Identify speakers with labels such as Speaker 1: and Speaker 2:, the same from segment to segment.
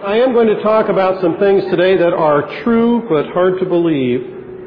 Speaker 1: I am going to talk about some things today that are true but hard to believe.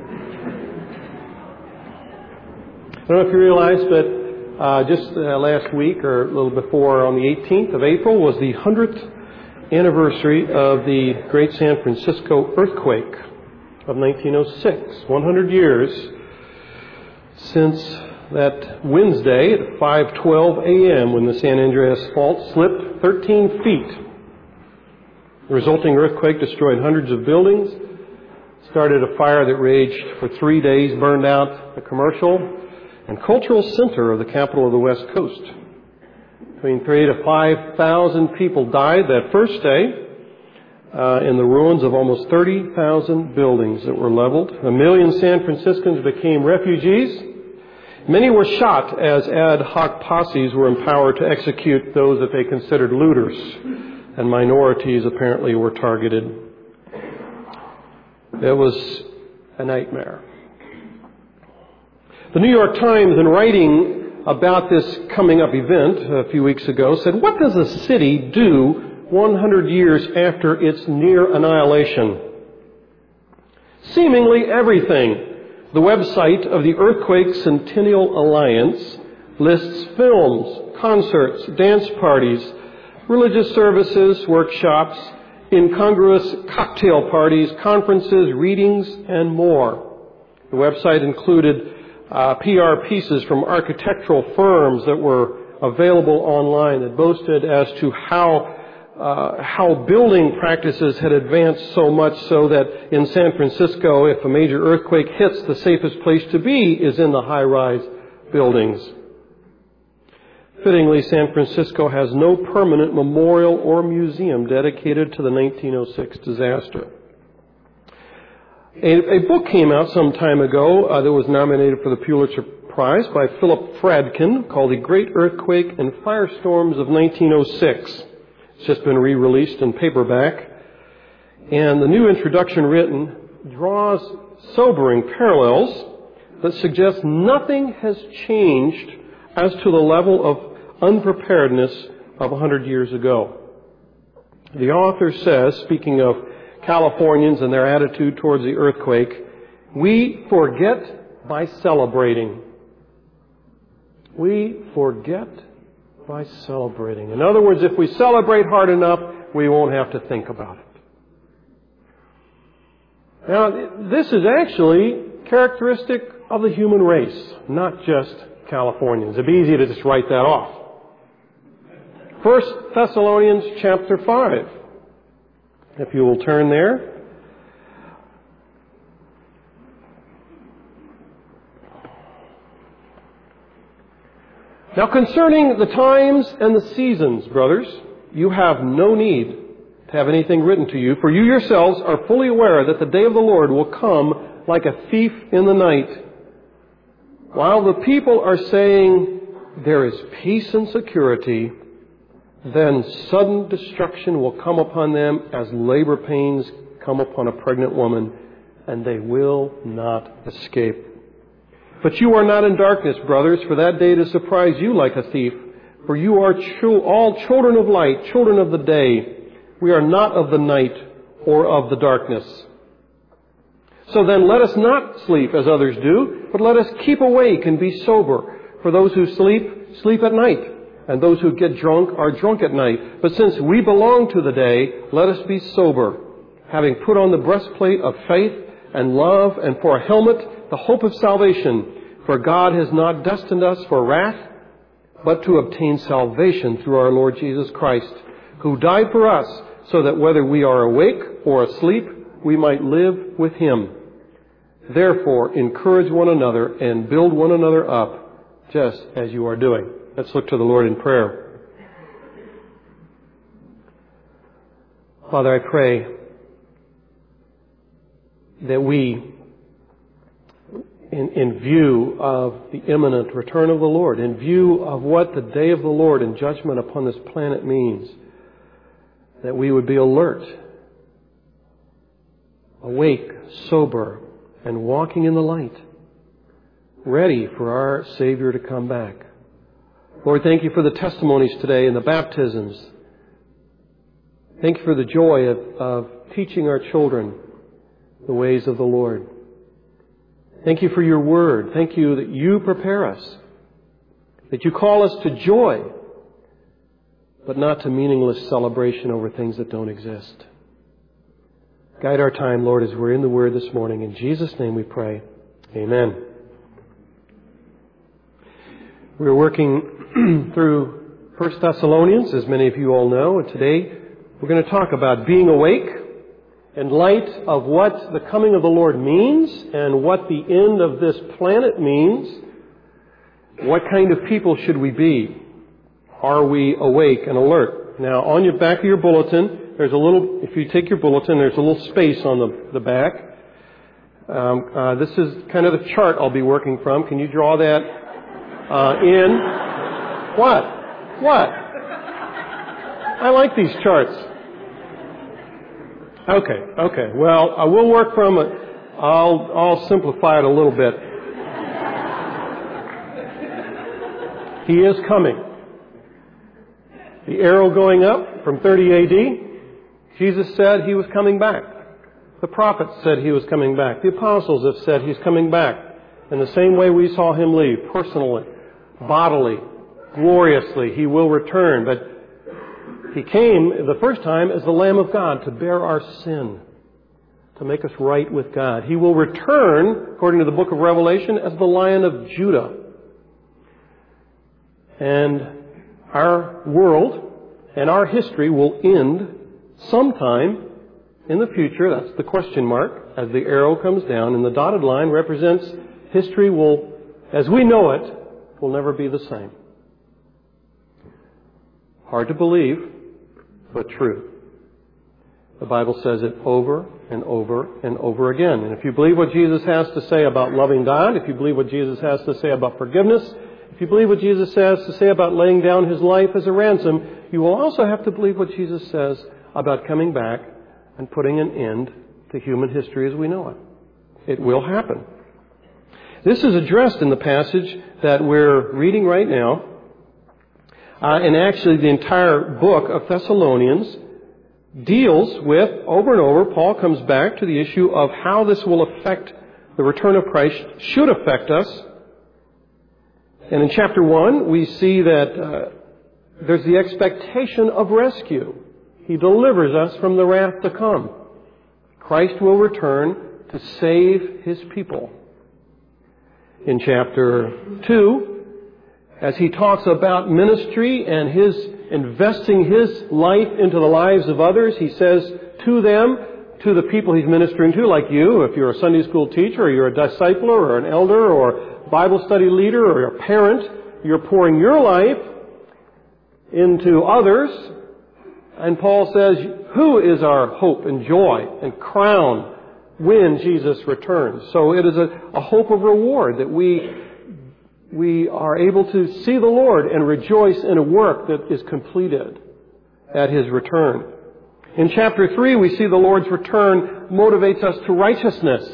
Speaker 1: I don't know if you realize, but just last week or a little before, on the 18th of April, was the 100th anniversary of the great San Francisco earthquake of 1906. 100 years since that Wednesday at 5:12 a.m. when the San Andreas Fault slipped 13 feet. The resulting earthquake destroyed hundreds of buildings, started a fire that raged for 3 days, burned out the commercial and cultural center of the capital of the West Coast. Between 3,000 to 5,000 people died that first day in the ruins of almost 30,000 buildings that were leveled. 1 million San Franciscans became refugees. Many were shot as ad hoc posses were empowered to execute those that they considered looters, and minorities apparently were targeted. It was a nightmare. The New York Times, in writing about this coming up event a few weeks ago, said, "What does a city do 100 years after its near annihilation?" Seemingly everything. The website of the Earthquake Centennial Alliance lists films, concerts, dance parties, religious services, workshops, incongruous cocktail parties, conferences, readings, and more. The website included PR pieces from architectural firms that were available online that boasted as to how building practices had advanced so much so that in San Francisco, if a major earthquake hits, the safest place to be is in the high-rise buildings. Fittingly, San Francisco has no permanent memorial or museum dedicated to the 1906 disaster. A book came out some time ago that was nominated for the Pulitzer Prize by Philip Fradkin called The Great Earthquake and Firestorms of 1906. It's just been re-released in paperback. And the new introduction written draws sobering parallels that suggest nothing has changed as to the level of unpreparedness of 100 years ago. The author says, speaking of Californians and their attitude towards the earthquake, "We forget by celebrating." We forget by celebrating. In other words, if we celebrate hard enough, we won't have to think about it. Now, this is actually characteristic of the human race, not just Californians. It'd be easy to just write that off. 1 Thessalonians chapter 5. If you will turn there. Now concerning the times and the seasons, brothers, you have no need to have anything written to you, for you yourselves are fully aware that the day of the Lord will come like a thief in the night. While the people are saying there is peace and security, then sudden destruction will come upon them as labor pains come upon a pregnant woman, and they will not escape. But you are not in darkness, brothers, for that day to surprise you like a thief. For you are all children of light, children of the day. We are not of the night or of the darkness. So then let us not sleep as others do, but let us keep awake and be sober. For those who sleep, sleep at night. And those who get drunk are drunk at night. But since we belong to the day, let us be sober, having put on the breastplate of faith and love, and for a helmet, the hope of salvation. For God has not destined us for wrath, but to obtain salvation through our Lord Jesus Christ, who died for us, so that whether we are awake or asleep, we might live with Him. Therefore, encourage one another and build one another up, just as you are doing. Let's look to the Lord in prayer. Father, I pray that we, in view of the imminent return of the Lord, in view of what the day of the Lord and judgment upon this planet means, that we would be alert, awake, sober, and walking in the light, ready for our Savior to come back. Lord, thank you for the testimonies today and the baptisms Thank you for the joy of teaching our children the ways of the Lord. Thank you for your word. Thank you that you prepare us, that you call us to joy, but not to meaningless celebration over things that don't exist. Guide our time, Lord, as we're in the Word this morning. In Jesus' name we pray. Amen. We're working through 1 Thessalonians, as many of you all know, and today we're going to talk about being awake in light of what the coming of the Lord means and what the end of this planet means. What kind of people should we be? Are we awake and alert? Now, on your back of your bulletin, there's a little, if you take your bulletin, there's a little space on the back. This is kind of the chart I'll be working from. Can you draw that in? What? I like these charts. Okay. Well, I will work from it. I'll simplify it a little bit. He is coming. The arrow going up from 30 A.D., Jesus said He was coming back. The prophets said He was coming back. The apostles have said He's coming back. In the same way we saw Him leave, personally, bodily, gloriously, He will return. But He came the first time as the Lamb of God to bear our sin, to make us right with God. He will return, according to the book of Revelation, as the Lion of Judah. And our world and our history will end sometime in the future. That's the question mark as the arrow comes down, and the dotted line represents history will, as we know it, will never be the same. Hard to believe, but true. The Bible says it over and over and over again. And if you believe what Jesus has to say about loving God, if you believe what Jesus has to say about forgiveness, if you believe what Jesus has to say about laying down His life as a ransom, you will also have to believe what Jesus says about coming back and putting an end to human history as we know it. It will happen. This is addressed in the passage that we're reading right now. And actually the entire book of Thessalonians deals with, over and over, Paul comes back to the issue of how this will affect the return of Christ, should affect us. And in chapter 1, we see that there's the expectation of rescue. He delivers us from the wrath to come. Christ will return to save His people. In chapter 2, as he talks about ministry and His investing His life into the lives of others, he says to them, to the people He's ministering to, like you, if you're a Sunday school teacher or you're a discipler or an elder or Bible study leader or a parent, you're pouring your life into others. And Paul says, who is our hope and joy and crown when Jesus returns? So it is a hope of reward that we are able to see the Lord and rejoice in a work that is completed at His return. In chapter 3, we see the Lord's return motivates us to righteousness.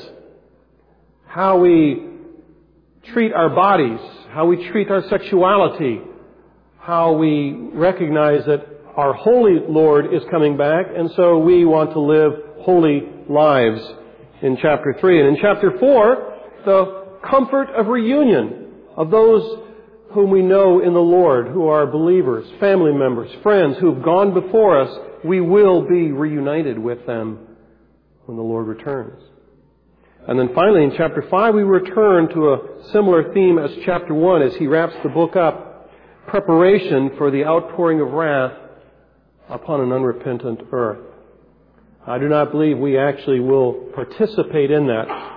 Speaker 1: How we treat our bodies, how we treat our sexuality, how we recognize that our holy Lord is coming back, and so we want to live holy lives in chapter 3. And in chapter 4, the comfort of reunion of those whom we know in the Lord, who are believers, family members, friends who have gone before us. We will be reunited with them when the Lord returns. And then finally, in chapter 5, we return to a similar theme as chapter 1 as he wraps the book up. Preparation for the outpouring of wrath upon an unrepentant earth. I do not believe we actually will participate in that.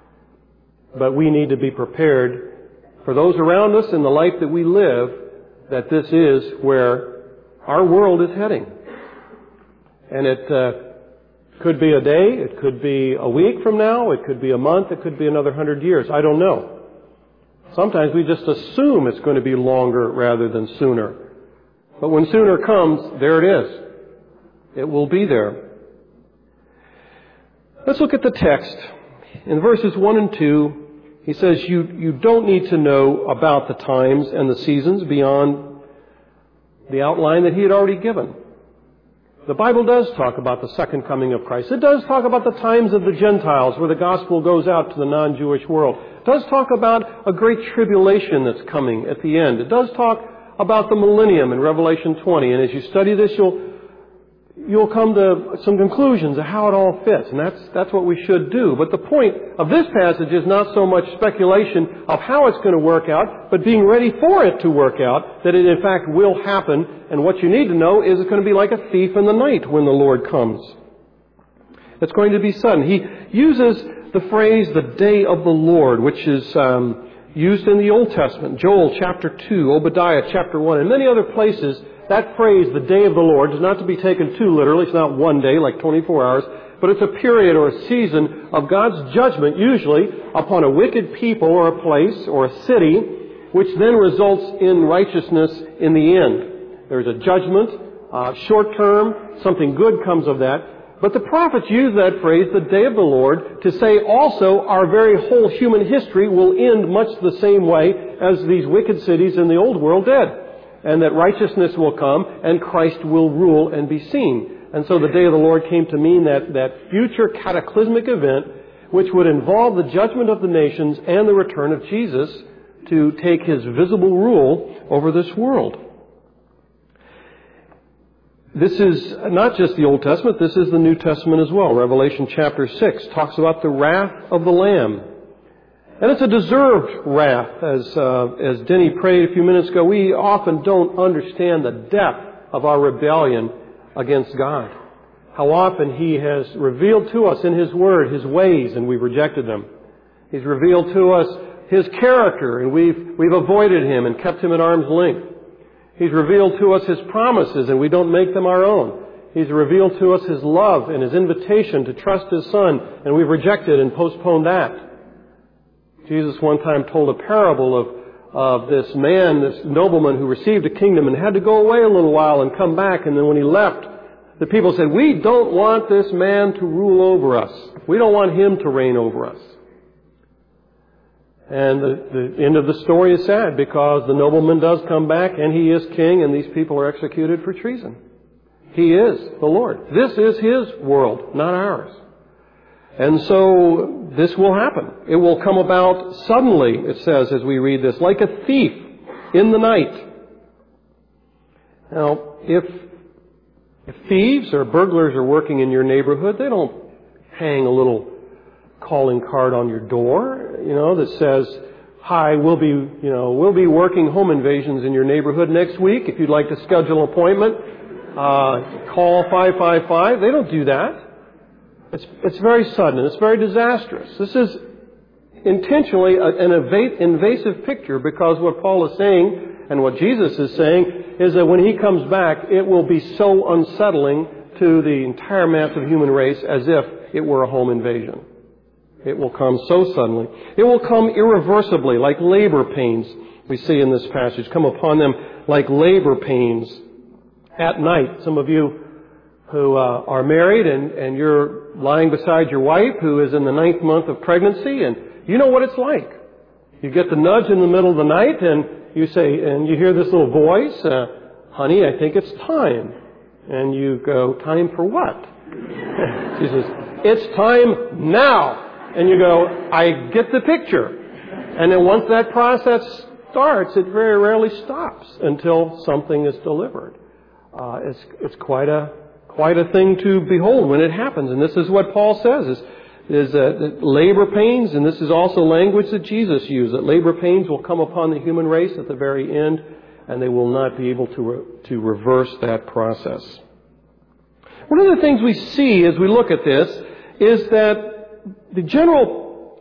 Speaker 1: But we need to be prepared for those around us in the life that we live, that this is where our world is heading. And it could be a day, it could be a week from now, it could be a month, it could be another 100 years. I don't know. Sometimes we just assume it's going to be longer rather than sooner. But when sooner comes, there it is. It will be there. Let's look at the text. In verses 1 and 2, he says you don't need to know about the times and the seasons beyond the outline that he had already given. The Bible does talk about the second coming of Christ. It does talk about the times of the Gentiles where the gospel goes out to the non-Jewish world. It does talk about a great tribulation that's coming at the end. It does talk about the millennium in Revelation 20. And as you study this, you'll come to some conclusions of how it all fits. And that's what we should do. But the point of this passage is not so much speculation of how it's going to work out, but being ready for it to work out, that it in fact will happen. And what you need to know is it's going to be like a thief in the night when the Lord comes. It's going to be sudden. He uses the phrase, the day of the Lord, which is used in the Old Testament. Joel chapter 2, Obadiah chapter 1, and many other places. That phrase, the day of the Lord, is not to be taken too literally. It's not one day, like 24 hours, but it's a period or a season of God's judgment, usually upon a wicked people or a place or a city, which then results in righteousness in the end. There's a judgment, short term, something good comes of that. But the prophets use that phrase, the day of the Lord, to say also our very whole human history will end much the same way as these wicked cities in the old world did. And that righteousness will come and Christ will rule and be seen. And so the day of the Lord came to mean that future cataclysmic event which would involve the judgment of the nations and the return of Jesus to take His visible rule over this world. This is not just the Old Testament, this is the New Testament as well. Revelation chapter 6 talks about the wrath of the Lamb. And it's a deserved wrath. As Denny prayed a few minutes ago, we often don't understand the depth of our rebellion against God. How often He has revealed to us in His Word His ways and we've rejected them. He's revealed to us His character and we've avoided Him and kept Him at arm's length. He's revealed to us His promises and we don't make them our own. He's revealed to us His love and His invitation to trust His Son, and we've rejected and postponed that. Jesus one time told a parable of this man, this nobleman who received a kingdom and had to go away a little while and come back. And then when he left, the people said, "We don't want this man to rule over us. We don't want him to reign over us." And the end of the story is sad because the nobleman does come back and he is king and these people are executed for treason. He is the Lord. This is His world, not ours. And so this will happen. It will come about suddenly, it says as we read this, like a thief in the night. Now, if thieves or burglars are working in your neighborhood, they don't hang a little calling card on your door, that says, "Hi, we'll be working home invasions in your neighborhood next week. If you'd like to schedule an appointment, call 555. They don't do that. It's very sudden and it's very disastrous. This is intentionally an invasive picture because what Paul is saying and what Jesus is saying is that when He comes back, it will be so unsettling to the entire mass of human race as if it were a home invasion. It will come so suddenly. It will come irreversibly, like labor pains we see in this passage. Come upon them like labor pains at night. Some of you who are married and you're lying beside your wife who is in the 9th month of pregnancy, and you know what it's like. You get the nudge in the middle of the night and you say, and you hear this little voice, "Honey, I think it's time." And you go, "Time for what?" She says, "It's time now." And you go, "I get the picture." And then once that process starts, it very rarely stops until something is delivered. It's quite a thing to behold when it happens. And this is what Paul says is labor pains, and this is also language that Jesus used, that labor pains will come upon the human race at the very end, and they will not be able to reverse that process. One of the things we see as we look at this is that the general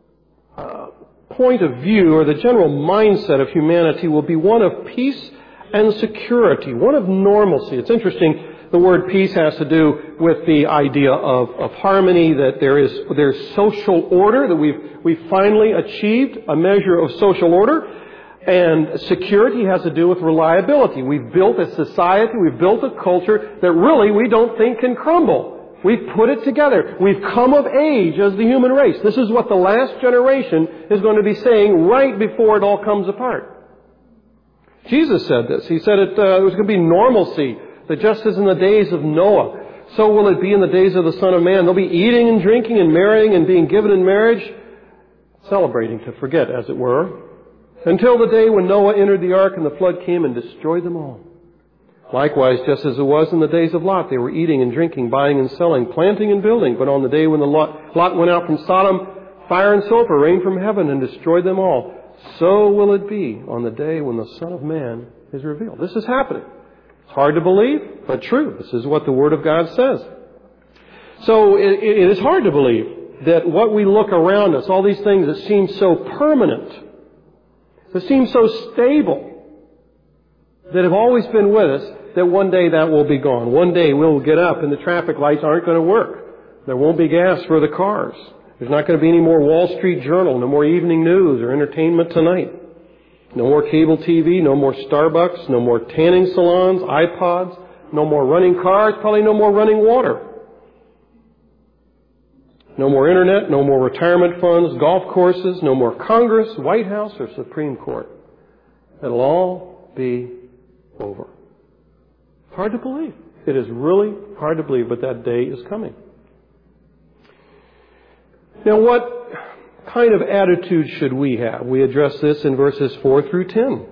Speaker 1: point of view or the general mindset of humanity will be one of peace and security, one of normalcy. It's interesting. The word peace has to do with the idea of harmony, that there's social order, that we've finally achieved a measure of social order. And security has to do with reliability. We've built a society, we've built a culture that really we don't think can crumble. We've put it together. We've come of age as the human race. This is what the last generation is going to be saying right before it all comes apart. Jesus said this. He said there's going to be normalcy. That just as in the days of Noah, so will it be in the days of the Son of Man. They'll be eating and drinking and marrying and being given in marriage, celebrating to forget, as it were, until the day when Noah entered the ark and the flood came and destroyed them all. Likewise, just as it was in the days of Lot, they were eating and drinking, buying and selling, planting and building. But on the day when Lot went out from Sodom, fire and sulfur rained from heaven and destroyed them all. So will it be on the day when the Son of Man is revealed. This is happening. It's hard to believe, but true. This is what the Word of God says. So it is hard to believe that what we look around us, all these things that seem so permanent, that seem so stable, that have always been with us, that one day that will be gone. One day we'll get up and the traffic lights aren't going to work. There won't be gas for the cars. There's not going to be any more Wall Street Journal, no more evening news or Entertainment Tonight. No more cable TV, no more Starbucks, no more tanning salons, iPods, no more running cars, probably no more running water. No more internet, no more retirement funds, golf courses, no more Congress, White House, or Supreme Court. It'll all be over. It's hard to believe. It is really hard to believe, but that day is coming. Now, what kind of attitude should we have? We address this in verses 4 through 10.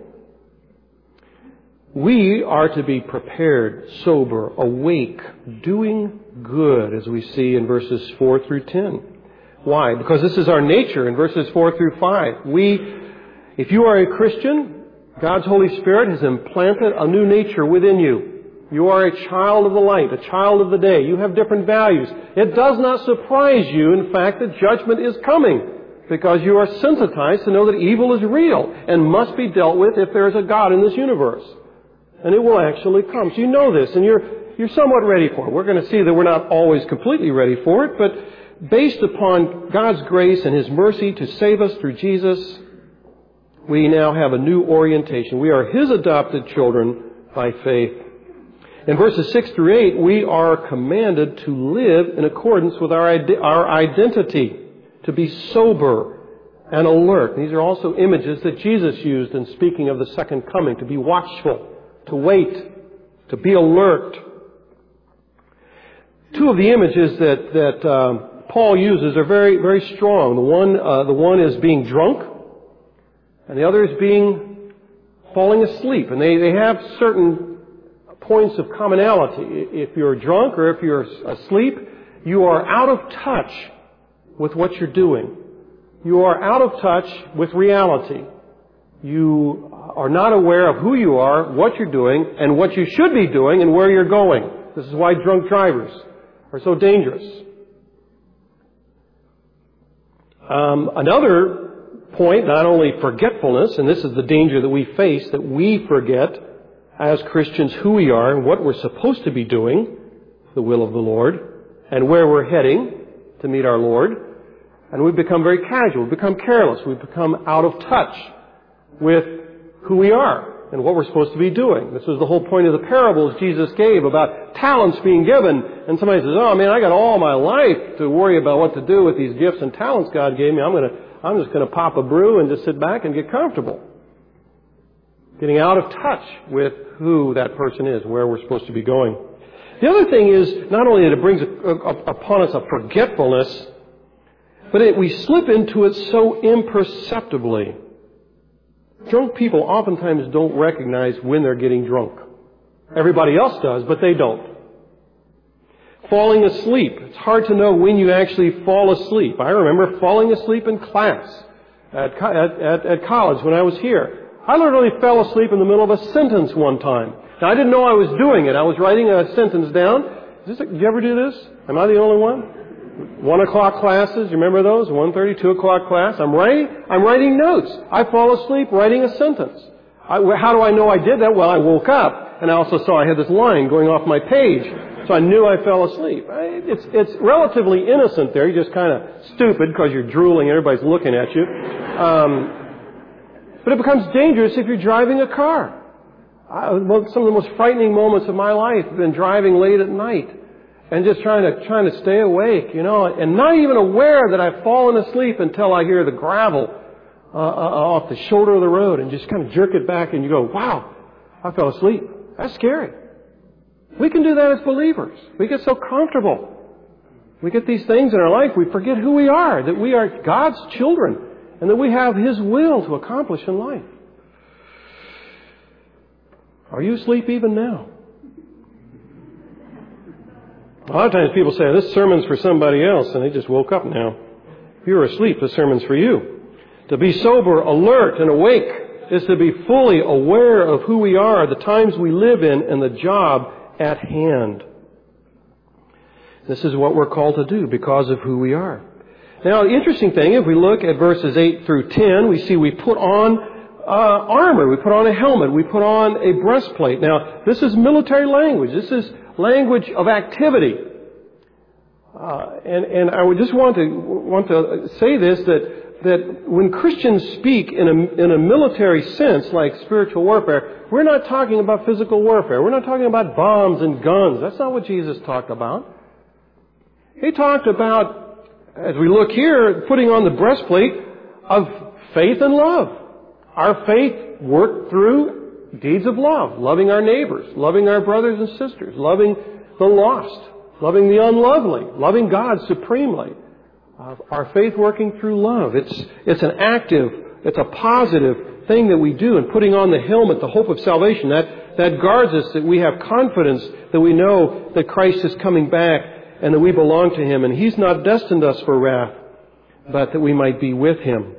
Speaker 1: We are to be prepared, sober, awake, doing good, as we see in verses 4 through 10. Why? Because this is our nature in verses 4 through 5. If you are a Christian, God's Holy Spirit has implanted a new nature within you. You are a child of the light, a child of the day. You have different values. It does not surprise you, in fact, that judgment is coming, because you are sensitized to know that evil is real and must be dealt with if there is a God in this universe. And it will actually come. So you know this, and you're somewhat ready for it. We're going to see that we're not always completely ready for it, but based upon God's grace and His mercy to save us through Jesus, we now have a new orientation. We are His adopted children by faith. In verses 6 through 8, we are commanded to live in accordance with our identity, to be sober and alert. These are also images that Jesus used in speaking of the second coming, to be watchful, to wait, to be alert. Two of the images that Paul uses are very, very strong. The one is being drunk, and the other is falling asleep. And they have certain points of commonality. If you're drunk or if you're asleep, you are out of touch with what you're doing. You are out of touch with reality. You are not aware of who you are, what you're doing, and what you should be doing, and where you're going. This is why drunk drivers are so dangerous. Another point, not only forgetfulness, and this is the danger that we face, that we forget as Christians who we are and what we're supposed to be doing, the will of the Lord, and where we're heading to meet our Lord. And we've become very casual, we've become careless, we've become out of touch with who we are and what we're supposed to be doing. This was the whole point of the parables Jesus gave about talents being given. And somebody says, oh man, I got all my life to worry about what to do with these gifts and talents God gave me. I'm just going to pop a brew and just sit back and get comfortable. Getting out of touch with who that person is, where we're supposed to be going. The other thing is, not only that it brings upon us a forgetfulness, but we slip into it so imperceptibly. Drunk people oftentimes don't recognize when they're getting drunk. Everybody else does, but they don't. Falling asleep. It's hard to know when you actually fall asleep. I remember falling asleep in class at college when I was here. I literally fell asleep in the middle of a sentence one time. Now, I didn't know I was doing it. I was writing a sentence down. Did you ever do this? Am I the only one? 1 o'clock classes, you remember those? 1:30, 2 o'clock class. I'm writing notes. I fall asleep writing a sentence. How do I know I did that? Well, I woke up, and I also saw I had this line going off my page. So I knew I fell asleep. It's relatively innocent there. You're just kind of stupid because you're drooling. Everybody's looking at you. But it becomes dangerous if you're driving a car. Some of the most frightening moments of my life have been driving late at night and just trying to stay awake, and not even aware that I've fallen asleep until I hear the gravel off the shoulder of the road and just kind of jerk it back and you go, wow, I fell asleep. That's scary. We can do that as believers. We get so comfortable. We get these things in our life, we forget who we are, that we are God's children, and that we have His will to accomplish in life. Are you asleep even now? A lot of times people say, this sermon's for somebody else, and they just woke up now. If you're asleep, this sermon's for you. To be sober, alert, and awake is to be fully aware of who we are, the times we live in, and the job at hand. This is what we're called to do because of who we are. Now, the interesting thing, if we look at verses 8 through 10, we see we put on armor, we put on a helmet, we put on a breastplate. Now, this is military language. This is language of activity. And I would just want to say this, that when Christians speak in a military sense, like spiritual warfare, we're not talking about physical warfare. We're not talking about bombs and guns. That's not what Jesus talked about. He talked about, as we look here, putting on the breastplate of faith and love. Our faith worked through deeds of love, loving our neighbors, loving our brothers and sisters, loving the lost, loving the unlovely, loving God supremely. Our faith working through love. It's an active, it's a positive thing that we do. And putting on the helmet, the hope of salvation, that guards us, that we have confidence, that we know that Christ is coming back and that we belong to Him. And He's not destined us for wrath, but that we might be with Him.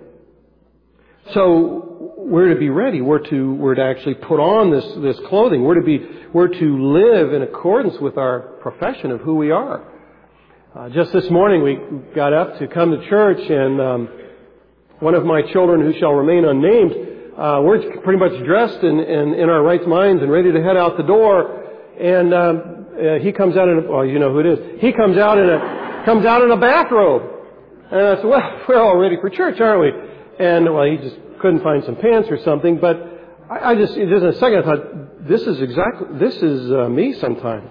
Speaker 1: So we're to be ready. We're to actually put on this clothing. We're to live in accordance with our profession of who we are. Just this morning we got up to come to church, and one of my children, who shall remain unnamed, we're pretty much dressed in our right minds and ready to head out the door. And he comes out you know who it is. He comes out in a bathrobe. And I said, well, we're all ready for church, aren't we? And he just couldn't find some pants or something. But just in a second, I thought, this is me sometimes.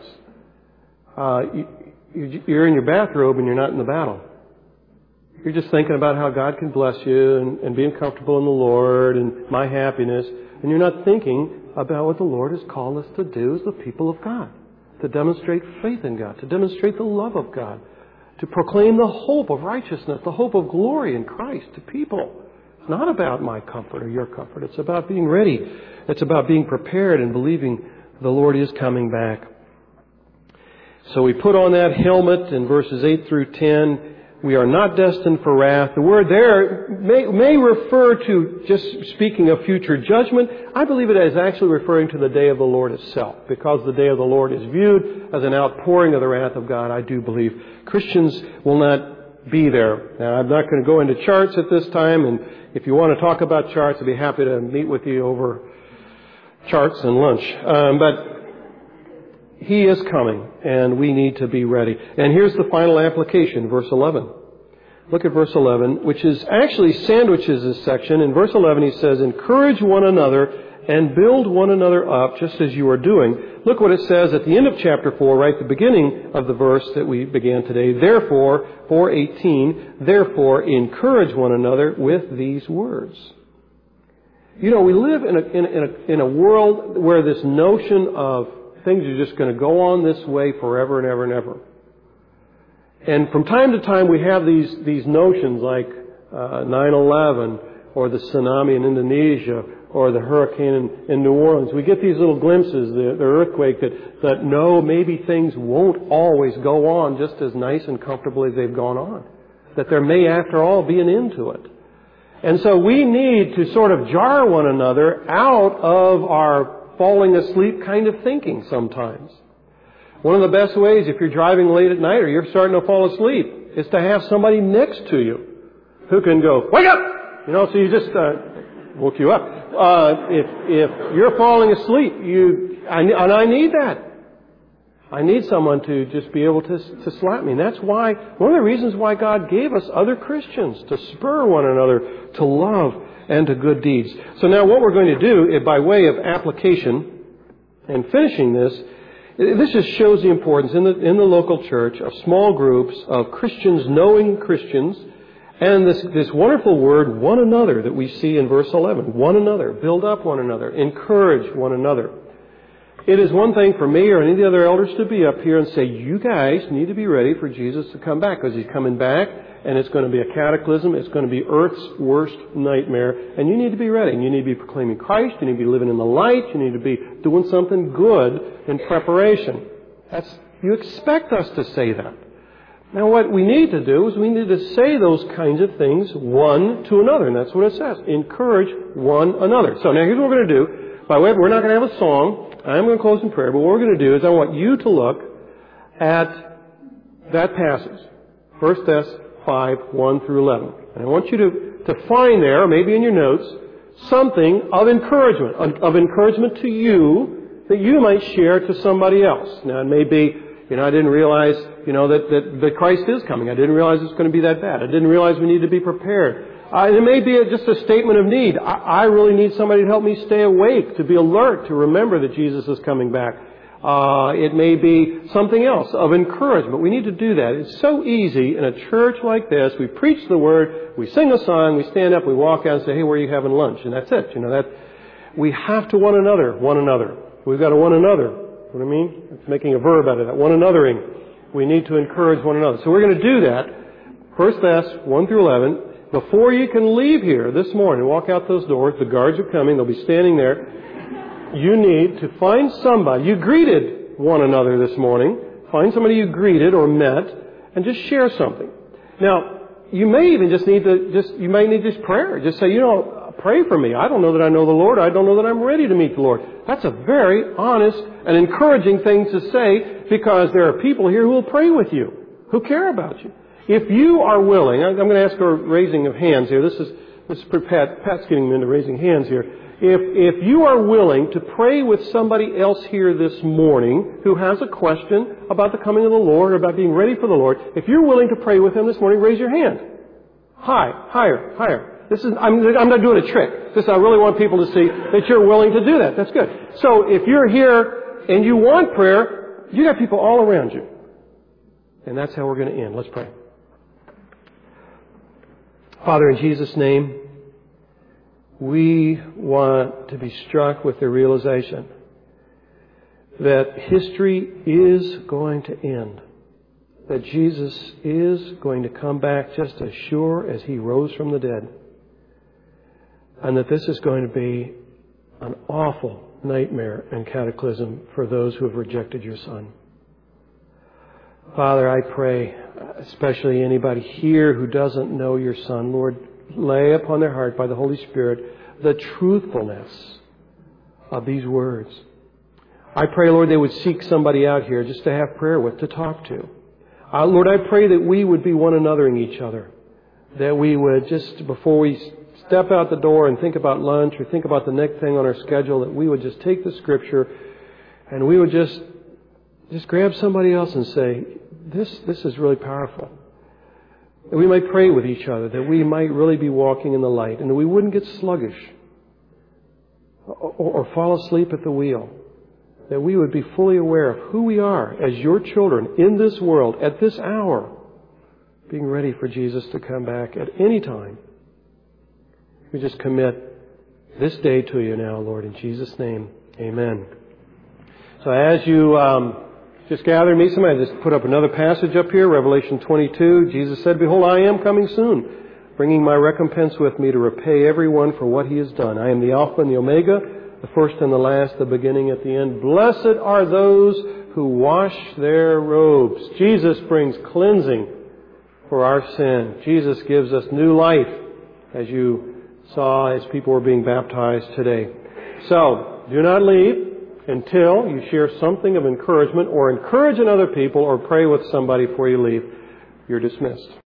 Speaker 1: You're in your bathrobe and you're not in the battle. You're just thinking about how God can bless you and being comfortable in the Lord and my happiness. And you're not thinking about what the Lord has called us to do as the people of God. To demonstrate faith in God. To demonstrate the love of God. To proclaim the hope of righteousness. The hope of glory in Christ to people. It's not about my comfort or your comfort. It's about being ready. It's about being prepared and believing the Lord is coming back. So we put on that helmet in verses 8 through 10. We are not destined for wrath. The word there may refer to, just speaking of future judgment, I believe it is actually referring to the day of the Lord itself. Because the day of the Lord is viewed as an outpouring of the wrath of God, I do believe Christians will not be there. Now, I'm not going to go into charts at this time, and if you want to talk about charts, I'd be happy to meet with you over charts and lunch. But He is coming, and we need to be ready. And here's the final application, verse 11. Look at verse 11, which is actually sandwiches this section. In verse 11 he says, encourage one another and build one another up, just as you are doing. Look what it says at the end of chapter 4, right at the beginning of the verse that we began today. Therefore, 4:18, therefore encourage one another with these words. You know, we live in a world where this notion of things are just going to go on this way forever and ever and ever. And from time to time we have these notions like 9/11 or the tsunami in Indonesia or the hurricane in New Orleans. We get these little glimpses, the earthquake, that no, maybe things won't always go on just as nice and comfortable as they've gone on. That there may, after all, be an end to it. And so we need to sort of jar one another out of our falling asleep kind of thinking sometimes. One of the best ways, if you're driving late at night or you're starting to fall asleep, is to have somebody next to you who can go, wake up! You know, so you just woke you up. If you're falling asleep, I need that. I need someone to just be able to slap me. And that's why, one of the reasons why God gave us other Christians, to spur one another to love and to good deeds. So now what we're going to do, by way of application and finishing this just shows the importance in the local church of small groups of Christians knowing Christians, and this wonderful word, one another, that we see in verse 11. One another. Build up one another. Encourage one another. It is one thing for me or any of the other elders to be up here and say, you guys need to be ready for Jesus to come back, because He's coming back, and it's going to be a cataclysm. It's going to be Earth's worst nightmare, and you need to be ready. You need to be proclaiming Christ. You need to be living in the light. You need to be doing something good in preparation. You expect us to say that. Now what we need to do is we need to say those kinds of things one to another, and that's what it says. Encourage one another. So now here's what we're going to do. By the way, we're not going to have a song. I'm going to close in prayer, but what we're going to do is I want you to look at that passage, 1 Thess 5, 1 through 11. And I want you to find there, or maybe in your notes, something of encouragement to you that you might share to somebody else. Now it may be, I didn't realize, that Christ is coming. I didn't realize it's going to be that bad. I didn't realize we need to be prepared. It may be just a statement of need. I really need somebody to help me stay awake, to be alert, to remember that Jesus is coming back. It may be something else of encouragement. We need to do that. It's so easy in a church like this. We preach the Word, we sing a song, we stand up, we walk out and say, hey, where are you having lunch? And that's it. We have to one another. We've got to one another. What I mean? It's making a verb out of that. One anothering. We need to encourage one another. So we're going to do that. 1 Thess 1 through 11. Before you can leave here this morning, walk out those doors, the guards are coming, they'll be standing there. You need to find somebody. You greeted one another this morning. Find somebody you greeted or met and just share something. Now, you may even just need prayer. Just say, pray for me. I don't know that I know the Lord. I don't know that I'm ready to meet the Lord. That's a very honest and encouraging thing to say, because there are people here who will pray with you, who care about you. If you are willing, I'm going to ask for a raising of hands here. This is for Pat. Pat's getting into raising hands here. If you are willing to pray with somebody else here this morning who has a question about the coming of the Lord or about being ready for the Lord, if you're willing to pray with him this morning, raise your hand. Higher. I'm not doing a trick. I really want people to see that you're willing to do that. That's good. So if you're here and you want prayer, you got people all around you. And that's how we're going to end. Let's pray. Father, in Jesus' name, we want to be struck with the realization that history is going to end. That Jesus is going to come back just as sure as He rose from the dead. And that this is going to be an awful nightmare and cataclysm for those who have rejected your Son. Father, I pray, especially anybody here who doesn't know your Son, Lord, lay upon their heart by the Holy Spirit the truthfulness of these words. I pray, Lord, they would seek somebody out here just to have prayer with, to talk to. Lord, I pray that we would be one anothering each other. That we would just, before we step out the door and think about lunch or think about the next thing on our schedule, that we would just take the Scripture and we would just grab somebody else and say, this is really powerful. That we might pray with each other, that we might really be walking in the light, and that we wouldn't get sluggish or fall asleep at the wheel. That we would be fully aware of who we are as your children in this world at this hour, being ready for Jesus to come back at any time. We just commit this day to you now, Lord, in Jesus' name. Amen. So as you just gather me, somebody just put up another passage up here, Revelation 22. Jesus said, "Behold, I am coming soon, bringing my recompense with me to repay everyone for what he has done. I am the Alpha and the Omega, the first and the last, the beginning at the end. Blessed are those who wash their robes." Jesus brings cleansing for our sin. Jesus gives us new life, as you saw as people were being baptized today. So, do not leave until you share something of encouragement or encourage another people or pray with somebody before you leave. You're dismissed.